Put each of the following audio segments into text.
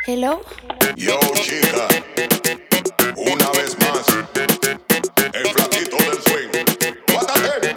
Hello. Yo, chica, una vez más, el flaquito del swing. Guárdate.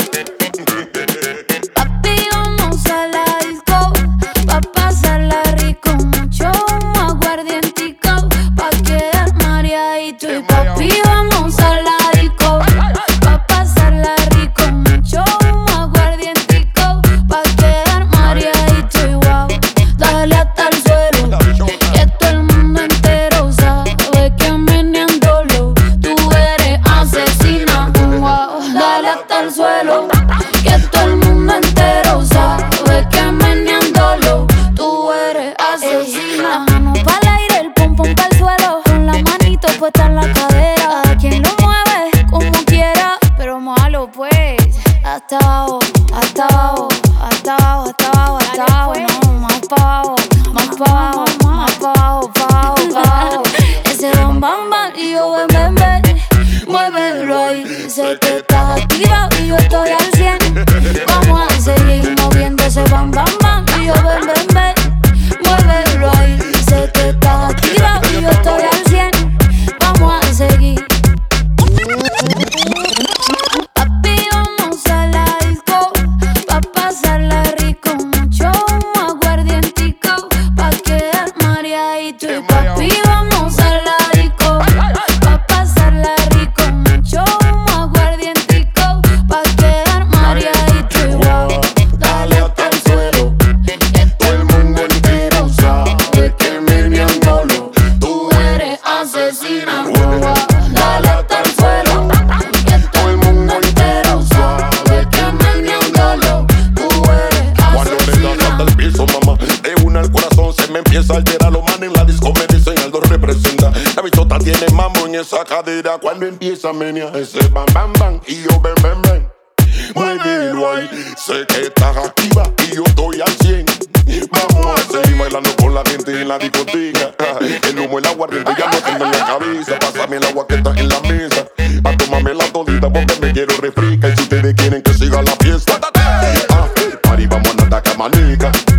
Papi, vamos a la disco, pa' pasarla rico. Mucho humo, aguardientico, pa' quedar mareadito. Y papi, vamos a la disco, pa' pasarla rico. Mucho humo, aguardientico, pa' quedar mareadito. Y wow, dale hasta el suelo, que todo el mundo entero sabe que meneándolo tú eres asesina. Wow, dale hasta el suelo, que todo el mundo entero sabe que meneándolo tú eres asesina. La mano pa'l aire, el pum pum pa'l suelo, con la manito puesta en la cadera. A quien lo mueve como quiera, pero malo pues. Hasta abajo, hasta abajo, hasta abajo, hasta abajo, hasta abajo. No, más pa' abajo, más pa' abajo, más pa' abajo, pa' abajo, pa' abajo. Ese bam bam bam y yo ven ven ven. Muévelo ahí, sé que estás activa y yo estoy al 100. Vamos a seguir moviendo ese bam bam bam y yo ven ven ven. Muévelo ahí, sé que estás activa y yo estoy al 100. Vamos a seguir. Papi, vamos a la disco, pa' pasarla rico. Mucho humo, aguardientico, pa' quedar mareadito. Y papi, vamos a la disco, pa' pasarla rico. Mucho humo, aguardientico, pa' quedar mareadito. Y wow, dale hasta el suelo, que todo el mundo entero sabe que meneándolo tú eres asesina. Wow, dale hasta el suelo, que todo el mundo entero sabe que meneándolo tú eres Cuando le das hasta asesina. el piso, mamá, de una al corazón se me empieza a alterar. Los manes en la disco me dicen algo representa. La bichota tiene mambo en esa cadera. Cuando empieza a menear ese bam bam bam y yo ven ven ven. Muévelo ahí, sé que estás activa y yo estoy al 100. Vamos a seguir bailando con la gente en la discoteca. El humo, el aguardiente ya no tengo en la cabeza. Pásame el agua que está en la mesa, pa' tomarme la todita porque me quiero refrescar. Y si ustedes quieren que siga la fiesta, party, vamos a andar manica.